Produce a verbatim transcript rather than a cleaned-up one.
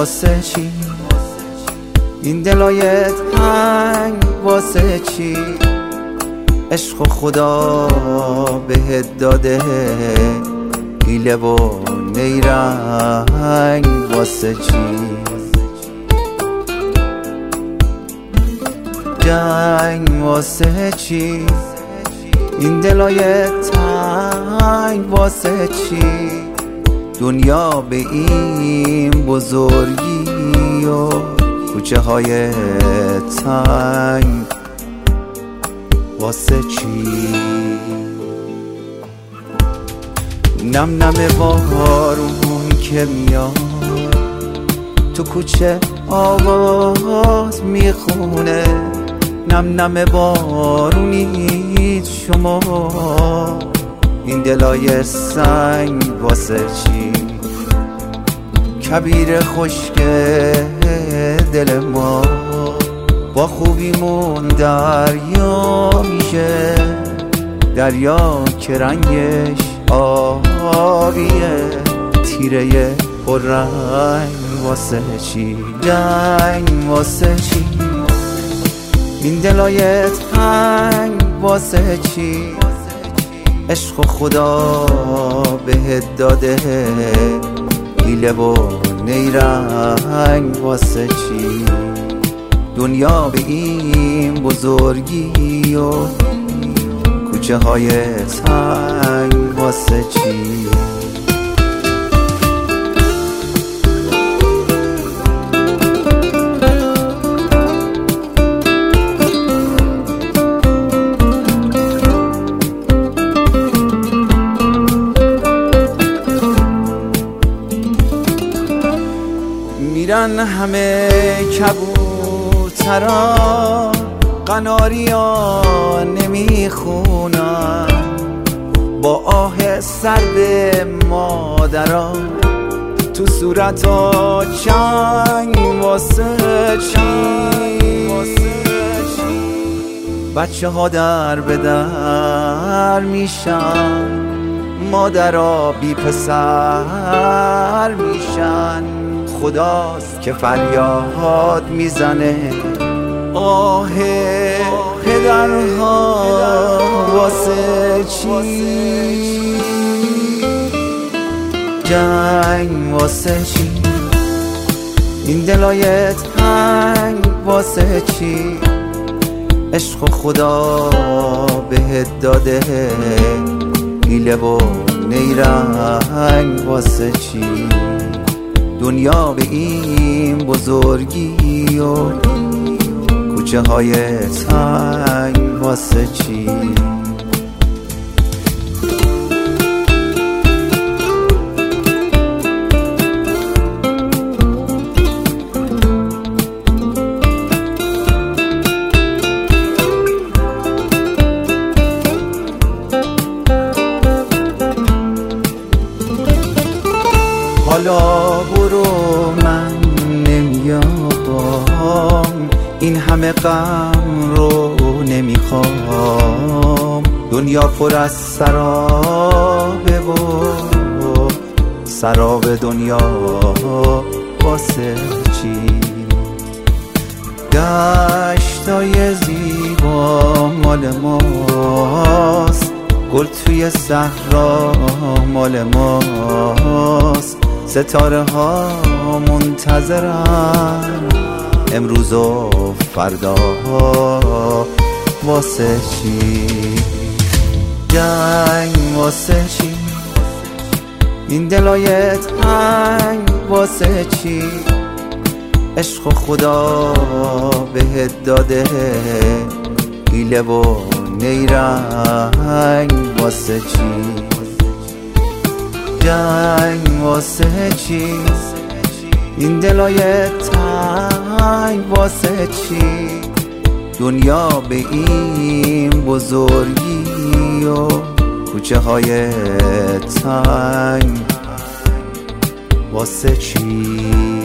واسه چی؟ این دلای تنگ واسه چی؟ عشق خدا بهت داده حیله و نیرنگ واسه چی؟ جنگ واسه چی؟ این دلای تنگ واسه چی؟ دنیا به این بزرگی و کوچه های تنگ واسه چی؟ نم نم بارون که میاد تو کوچه آواز میخونه، نم نم بارونید شما، این دلای سنگ واسه چی؟ کبیر خشک دل ما با خوبیمون دریا میشه، دریا که رنگش آبیه، تیره پررنگ واسه چی؟ جنگ واسه چی؟ این دلای تنگ واسه چی؟ عشق خدا بهت داده حیله و نیرنگ واسه چی؟ دنیا به این بزرگی و کوچه های تنگ واسه چی؟ میرن همه کبوتران، قناریان نمیخونن، با آه سرد مادران تو صورت ها چنگ واسه چی؟ بچه ها در به در میشن، مادرها بی پسر میشن، خداست که فریاد میزنه آه پدرها واسه چی؟ جنگ واسه چی؟ این دلای تنگ واسه چی؟ عشق خدا بهت داده حیله و نیرنگ واسه چی؟ دنیا به این بزرگی و کوچه های تنگ واسه چی؟ حالا برو من نمیام، این همه غم رو نمیخوام، دنیا پر از سرابه و سراب دنیا واسه چی؟ دشتای زیبا مال ماست، گل توی صحرا مال ماست، ستاره ها منتظرن امروز و فردا واسه چی؟ جنگ واسه چی؟ این دلای تنگ واسه چی؟ عشق خدا بهت داده حیله و نیرنگ واسه چی؟ جنگ واسه چی؟ این دلای تنگ واسه چی؟ دنیا به این بزرگی و کوچه های تنگ واسه چی؟